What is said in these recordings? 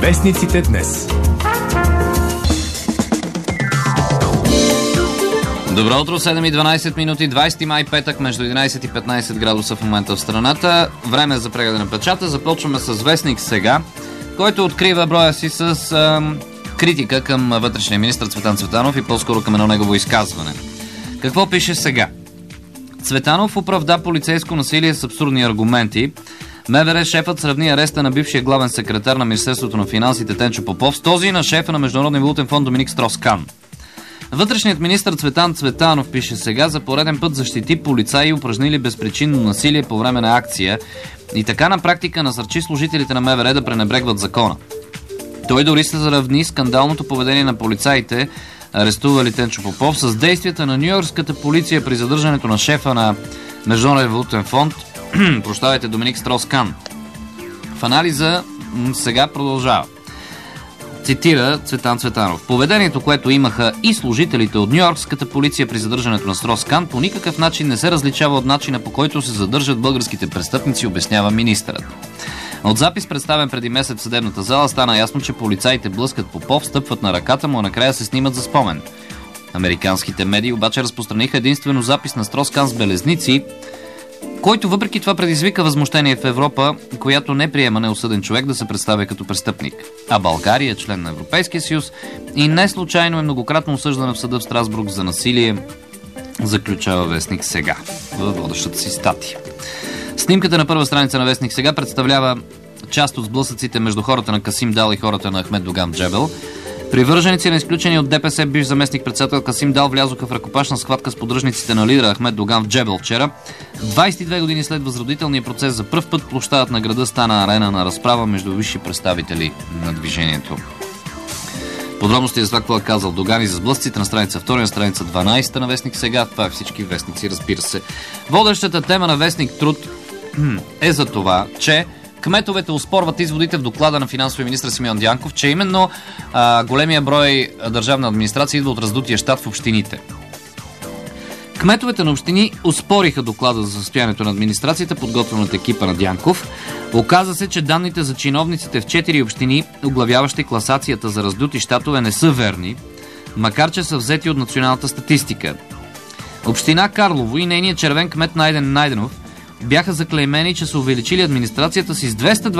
Вестниците днес. Добро утро, 7:12 минути, 20 май, петък, между 11 и 15 градуса в момента в страната. Време за прегледа на печата. Започваме с вестник Сега, който открива броя си с критика към вътрешния министър Цветан Цветанов и по-скоро към едно негово изказване. Какво пише Сега? Цветанов оправда полицейско насилие с абсурдни аргументи. МВР шефът сравни ареста на бившия главен секретар на Министерството на финансите Тенчо Попов с този на шефа на Международния валутен фонд Доминик Строс-Кан. Вътрешният министър Цветан Цветанов, пише Сега, за пореден път защити полицаи, упражнили безпричинно насилие по време на акция и така на практика насърчи служителите на МВР да пренебрегват закона. Той дори се заравни скандалното поведение на полицаите, арестували Тенчо Попов, с действията на нюйоркската полиция при задържането на шефа на Международния валутен фонд Доминик Строс-Кан. В анализа Сега продължава. Цитира Цветан Цветанов. Поведението, което имаха и служителите от нюйоркската полиция при задържането на Строс-Кан, по никакъв начин не се различава от начина, по който се задържат българските престъпници, обяснява министърът. От запис, представен преди месец в съдебната зала, стана ясно, че полицаите блъскат Попов, стъпват на ръката му, а накрая се снимат за спомен. Американските медии обаче разпространиха единствено запис на Строс-Кан с белезници, който въпреки това предизвика възмущение в Европа, която не приема неосъден човек да се представя като престъпник. А България, член на Европейския съюз, и не случайно е многократно осъждана в съда в Страсбург за насилие, заключава вестник Сега във водещата си статия. Снимката на първа страница на вестник Сега представлява част от сблъсъците между хората на Касим Дал и хората на Ахмед Доган Джебел. Привърженици на изключени от ДПС бивш заместник-председател Касим Дал влязоха в ръкопашна схватка с поддръжниците на лидера Ахмед Доган в Джебел вчера. 22 години след възродителния процес за пръв път площадът на града стана арена на разправа между висши представители на движението. Подробности за това, какво е казал Доган и за сблъсците на страница 2, на страница 12 на вестник Сега. Това е всички вестници, разбира се. Водещата тема на вестник Труд е за това, че кметовете оспорват изводите в доклада на финансовия министър Симеон Дянков, че именно големия брой държавна администрация идва от раздутия щат в общините. Кметовете на общини оспориха доклада за състоянието на администрацията, подготвен от екипа на Дянков. Оказа се, че данните за чиновниците в 4 общини, оглавяващи класацията за раздути щатове, не са верни, макар че са взети от националната статистика. Община Карлово и нейният червен кмет Найден Найденов бяха заклеймени, че са увеличили администрацията си с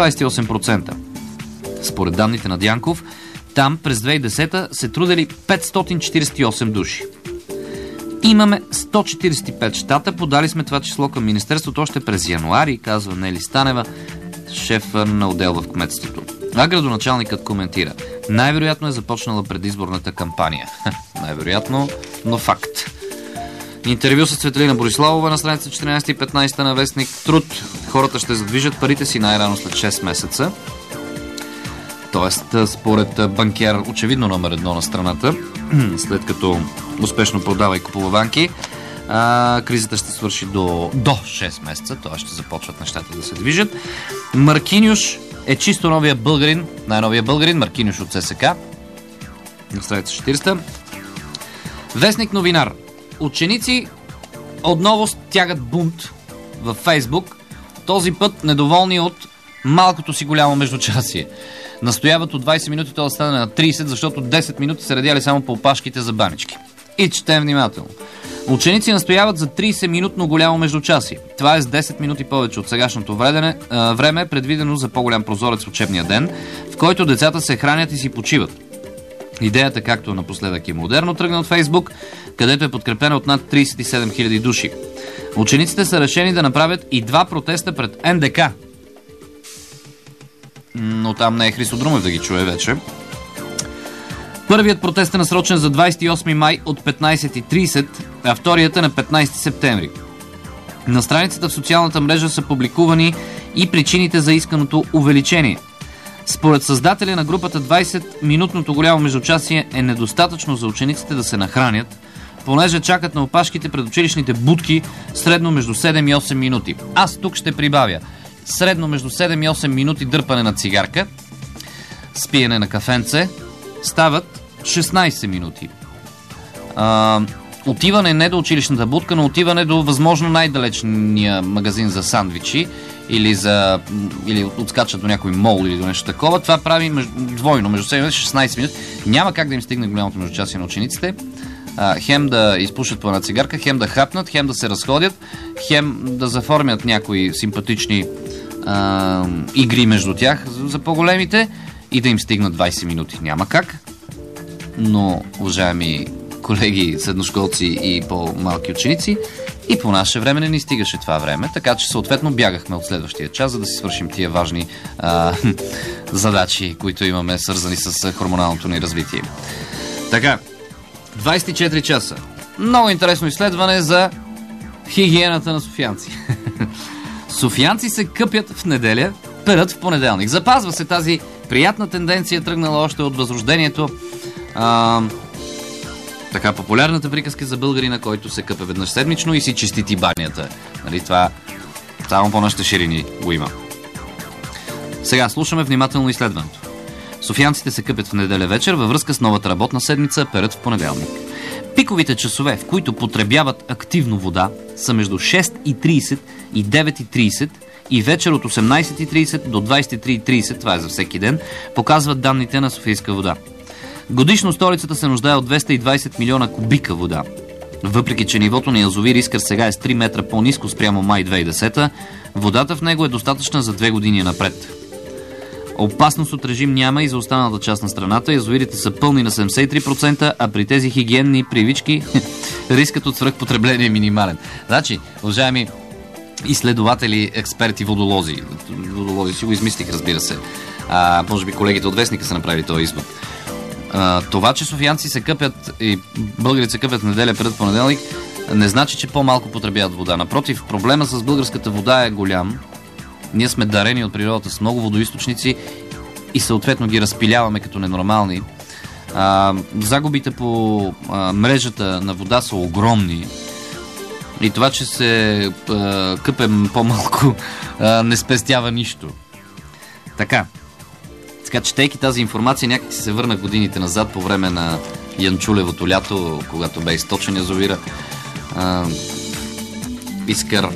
228%. Според данните на Дянков, там през 2010 се трудели 548 души. Имаме 145 щата, подали сме това число към министерството още през януари, казва Нели Станева, шеф на отдел в кметството. А градоначалникът коментира: най-вероятно е започнала предизборната кампания. Най-вероятно, но факт. Интервю с Цветелина Бориславова на страница 14 и 15 на вестник Труд. Хората ще задвижат парите си най-рано след 6 месеца. Тоест, според банкер, очевидно номер 1 на страната, след като успешно продава и купува банки, кризата ще свърши до 6 месеца, т.е. ще започват нещата да се движат. Маркиньош е чисто новия българин, най-новия българин, Маркиньош от ССК, на страница 40. Вестник Новинар. Ученици отново стягат бунт във Фейсбук, този път недоволни от малкото си голямо междучасие. Настояват от 20 минути това да стане на 30, защото 10 минути са редяли само по опашките за банички. И четем внимателно. Ученици настояват за 30-минутно голямо междучасие. Това е с 10 минути повече от сегашното време, предвидено за по-голям прозорец в учебния ден, в който децата се хранят и си почиват. Идеята, както напоследък е модерно, тръгна от Фейсбук, където е подкрепена от над 37 000 души. Учениците са решени да направят и 2 протеста пред НДК. Но там не е Христо Друмев да ги чуе вече. Първият протест е насрочен за 28 май от 15:30, а вторият е на 15 септември. На страницата в социалната мрежа са публикувани и причините за исканото увеличение. Според създателя на групата, 20-минутното голямо междучасие е недостатъчно за учениците да се нахранят, понеже чакат на опашките пред училищните будки средно между 7 и 8 минути. Аз тук ще прибавя средно между 7 и 8 минути дърпане на цигарка, спиене на кафенце, стават 16 минути. Отиване не до училищната будка, но отиване до възможно най-далечния магазин за сандвичи или отскачат до някой мол или до нещо такова, това прави двойно, между 7 и 16 минути. Няма как да им стигне голямото междучасие на учениците. Хем да изпушат по една цигарка, хем да хапнат, хем да се разходят, хем да заформят някои симпатични игри между тях за по-големите и да им стигнат 20 минути. Няма как. Но, уважаеми колеги, средношколци и по-малки ученици, и по наше време не ни стигаше това време, така че съответно бягахме от следващия час, за да си свършим тия важни задачи, които имаме, свързани с хормоналното ни развитие. Така, 24 часа. Много интересно изследване за хигиената на софиянци. Софиянци се къпят в неделя, перат в понеделник. Запазва се тази приятна тенденция, тръгнала още от Възрождението. Така, популярната приказка за българина, който се къпе веднъж седмично и си чистити банята. Нали, това само по нашите ширини го има. Сега слушаме внимателно изследването. Софиянците се къпят в неделя вечер във връзка с новата работна седмица, перат в понеделник. Пиковите часове, в които потребяват активно вода, са между 6:30 и 9:30 и вечер от 18:30 до 23:30, това е за всеки ден, показват данните на Софийска вода. Годишно столицата се нуждае от 220 милиона кубика вода. Въпреки че нивото на язовир Искър сега е с 3 метра по-ниско спрямо май 2010, водата в него е достатъчна за 2 години напред. Опасност от режим няма и за останалата част на страната. Язовирите са пълни на 73%, а при тези хигиенни привички рискът от свръхпотребление е минимален. Значи, уважаеми изследователи, експерти, водолози си го измислих, разбира се. Може би колегите от Вестника са направили този извод. Това, че софиянци се къпят и българите се къпят в неделя пред понеделник, не значи, че по-малко потребяват вода. Напротив, проблема с българската вода е голям. Ние сме дарени от природата с много водоизточници и съответно ги разпиляваме като ненормални. Загубите по мрежата на вода са огромни. И това, че се къпем по-малко, не спестява нищо. Така, четейки тази информация, някак се върнах годините назад по време на Янчулевото лято, когато бе източен язовира Искър.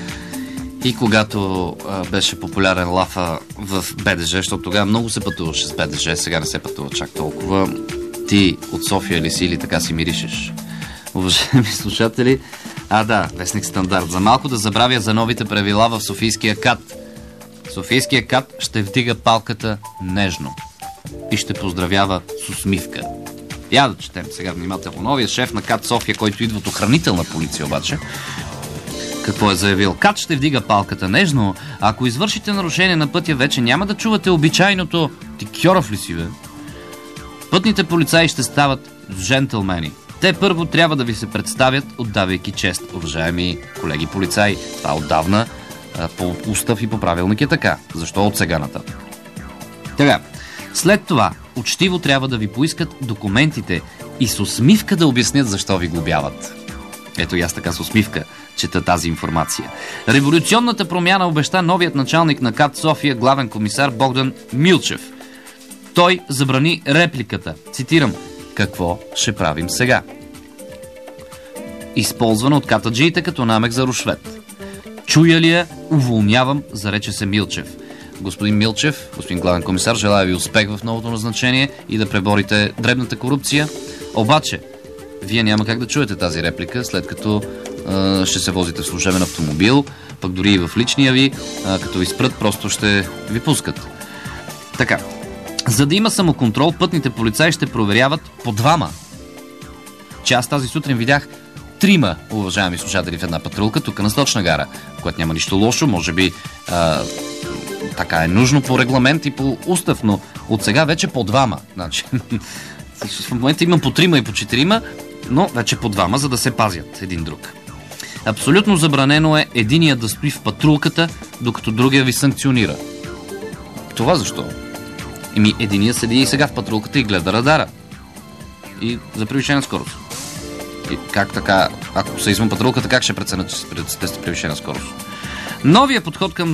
И когато беше популярен лафа в БДЖ, защото тогава много се пътуваше с БДЖ, сега не се пътува чак толкова. Ти от София ли си или така си миришеш? Уважаеми слушатели, Вестник Стандарт. За малко да забравя за новите правила в Софийския КАТ. Софийския КАТ ще вдига палката нежно и ще поздравява с усмивка. Я да четем сега внимателно. Новия шеф на КАТ София, който идва от охранителна полиция обаче, какво е заявил? КАТ ще вдига палката нежно. Ако извършите нарушение на пътя, вече няма да чувате обичайното "Ти кьорав ли си, бе?" Пътните полицаи ще стават джентълмени. Те първо трябва да ви се представят, отдавайки чест. Уважаеми колеги полицаи, това отдавна по устав и по правилник е така. Защо от сега нататък? Така, след това учтиво трябва да ви поискат документите и с усмивка да обяснят защо ви глобяват. Ето и аз така с усмивка чета тази информация. Революционната промяна обеща новият началник на КАТ София, главен комисар Богдан Милчев. Той забрани репликата. Цитирам: "Какво ще правим сега?" Използвана от катаджиите като намек за рушвет. "Чуя ли я, уволнявам", зарече се Милчев. Господин Милчев, господин главен комисар, желая ви успех в новото назначение и да преборите дребната корупция. Обаче, вие няма как да чуете тази реплика, след като ще се возите в служебен автомобил, пък дори и в личния ви, като ви спрат, просто ще ви пускат. Така, за да има самоконтрол, пътните полицаи ще проверяват по 2. Че аз тази сутрин видях 3, уважаеми слушатели, в една патрулка тук на Сточна гара, в което няма нищо лошо, може би така е нужно по регламент и по устав, но от сега вече по 2. Значи, в момента има по 3 и по 4, но вече по 2, за да се пазят един друг. Абсолютно забранено е единия да стои в патрулката, докато другия ви санкционира. Това защо? Единия седи и сега в патрулката и гледа радара. И за превишена скорост. И как така, ако са извън патрулката, как ще преценят, че сте превишена скорост? Новия подход към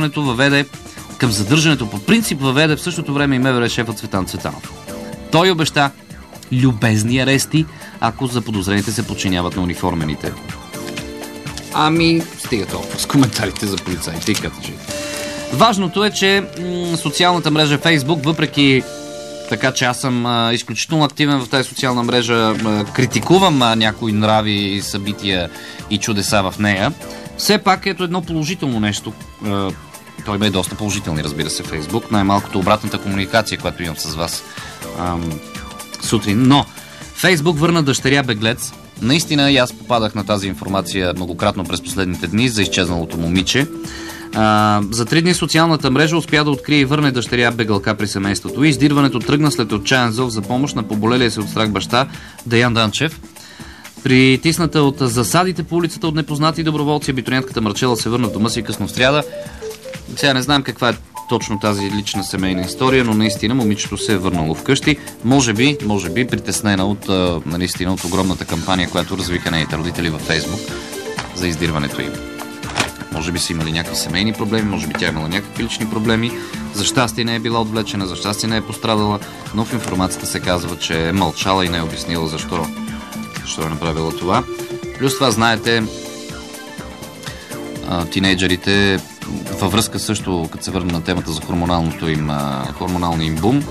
задържането по принцип въведе в същото време и МВР шефа Цветан Цветанов. Той обеща любезни арести, ако заподозрените се подчиняват на униформените. Стига толкова с коментарите за полицаите и катаджи. Важното е, че социалната мрежа Facebook, въпреки така че аз съм изключително активен в тази социална мрежа, критикувам някои нрави и събития и чудеса в нея, все пак ето едно положително нещо. Той бе доста положителни, разбира се, Facebook. Най-малкото обратната комуникация, която имам с вас сутрин. Но Facebook върна дъщеря беглец. Наистина и аз попадах на тази информация многократно през последните дни за изчезналото момиче. За 3 дни социалната мрежа успя да открие и върне дъщеря бегалка при семейството. Издирването тръгна след отчаян зов за помощ на поболелия се от страх баща Деян Данчев. Притисната от засадите по улицата от непознати доброволци, абитуриентката Марчела се върна в дома си късно в сряда. Сега не знам каква е точно тази лична семейна история, но наистина момичето се е върнало вкъщи. Може би притеснена от наистина от огромната кампания, която развиха нейните родители във Фейсбук за издирването им. Може би са имали някакви семейни проблеми, може би тя имала някакви лични проблеми. За щастие не е била отвлечена, за щастие не е пострадала, но в информацията се казва, че е мълчала и не е обяснила защо е направила това. Плюс това, знаете, тинейджерите във връзка също, като се върна на темата за хормоналния им бум,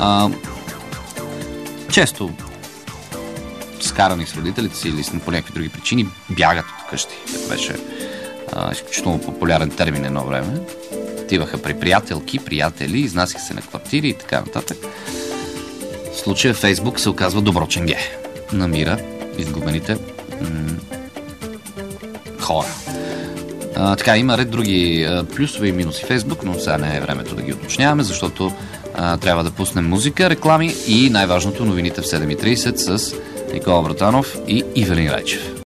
често скарани с родителите си или по някакви други причини бягат от къщи. Това беше изключително популярен термин едно време. Отиваха при приятели, изнасяха се на квартири и така нататък. В случая Фейсбук се оказва добро ченге. Намира изгубените хора. Така, има ред други плюсове и минуси Фейсбук, но сега не е времето да ги уточняваме, защото трябва да пуснем музика, реклами и най-важното новините в 7:30 с Никола Братанов и Ивелин Райчев.